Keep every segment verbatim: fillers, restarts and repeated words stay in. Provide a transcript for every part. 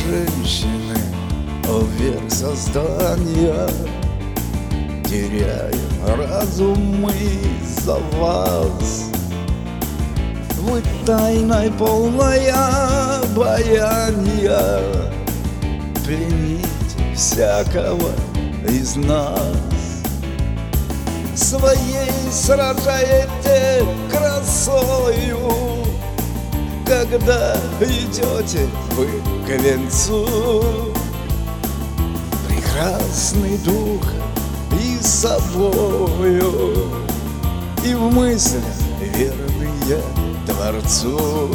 женщины, вверх создания, теряем разум мы за вас. Вы тайной полная обаяния, плените всякого из нас. Своей сражаете красою, когда идете вы к венцу. Прекрасный дух и собою, и в мыслях верные Творцу.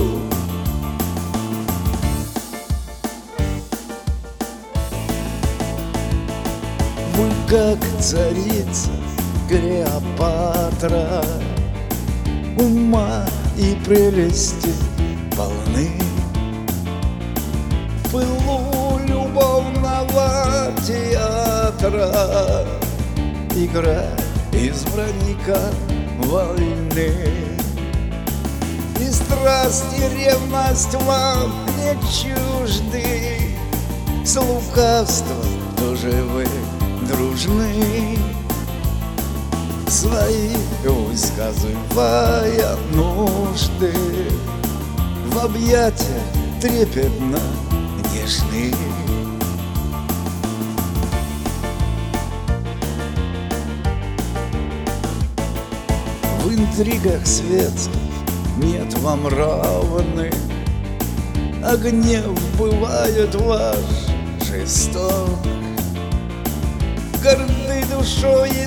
Вы как царица Клеопатра, ума и прелести полны. В пылу любовного театра игра избранника войны. И страсть, и ревность вам не чужды, с лукавством тоже вы дружны. Свои высказывая нужды, в объятия трепетно нежны. В интригах светских нет вам равных, а гнев бывает ваш жесток. Горды душой и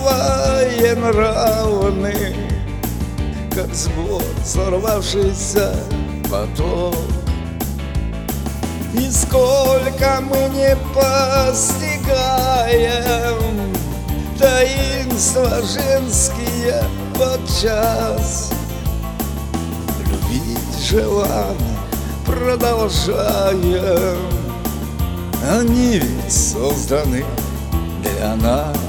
своенравны, как с гор сорвавшийся поток. И сколько мы не постигаем таинства женские подчас, любить желанных продолжаем, они ведь созданы для нас.